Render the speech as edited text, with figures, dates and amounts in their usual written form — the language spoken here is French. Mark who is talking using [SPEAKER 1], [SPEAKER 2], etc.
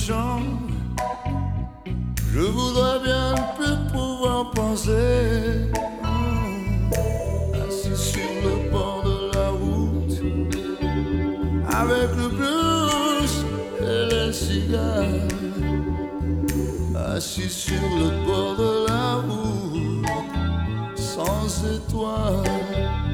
[SPEAKER 1] chambre. Je voudrais bien ne plus pouvoir penser. Assis sur le bord de la route, avec le blues et les cigares. Assis sur le bord de la route, sans étoiles.